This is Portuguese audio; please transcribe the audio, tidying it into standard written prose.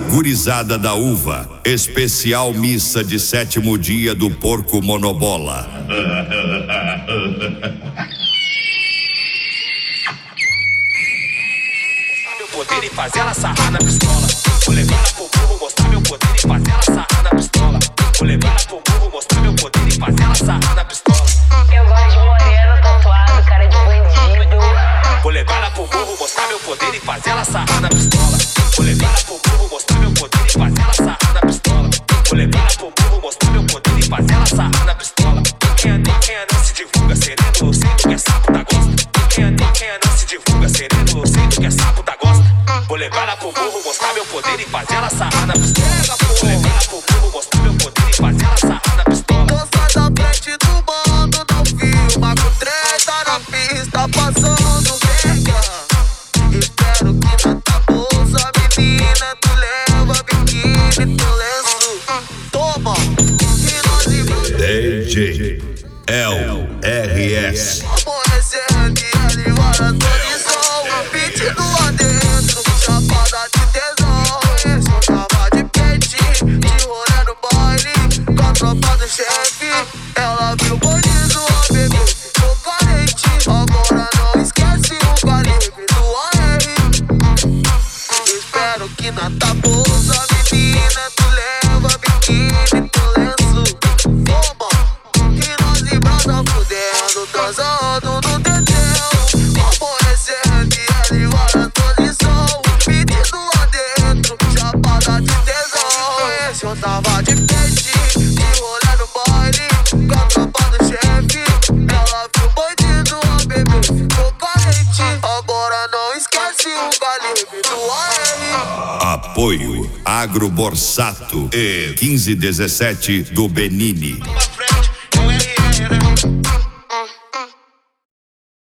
Gurizada da Uva, especial missa de 7º dia do porco monobola. Meu poder e fazer ela sarrar na pistola. Vou levar ela pro burro, mostrar meu poder e fazer ela sarrar na pistola. Vou levar ela pro burro, mostrar meu poder e fazer ela sarrar na pistola. Eu gosto de moreno, tatuado, cara de bandido. Vou levar ela pro burro, mostrar meu poder e fazer ela sarrar na pistola. Vou levar ela pro burro, mostrar meu poder e fazer ela sarrar na pistola. Vou levar ela pro burro, mostrar meu poder e fazer ela sarrar na pistola. Quem é não se divulga sereno, sendo que é sapo da gosta. Quem é não se divulga sereno, sendo que é sapo da gosta. Vou levar ela pro burro, mostrar meu poder e fazer ela sarrar na pistola. Vou levar ela pro burro, mostrar meu poder e fazer ela sarrar na pistola. Tô sai da frente do bando, não filma com treta na pista, passando verga. Espero que na tua bolsa, menina, tu leva biquíni, teu lenço. Toma, e nós DJ LRS. aborrecendo e ele guarda todo som. Pedido lá dentro, chapada de tesão. Esse eu tava de peitinho, de rolê no baile, com a tropa do chefe. Ela viu o bandido, a bebê ficou carente. Agora não esquece o calibre do AR. Espero que na tua bolsa, menina, tu leva biquíni, teu lenço. Toma, e nós em brasa fudendo, transando no teteu. Aborrecendo e ele guarda posição. Pedido lá dentro, chapada de tesão. Esse eu tava de peitinho, de rolê no baile, com a tropa do chefe. Ela viu o bandido, a bebê ficou carente. Agora não esquece o calibre do AR. Apoio Agro Borsato e 1517 do Benini.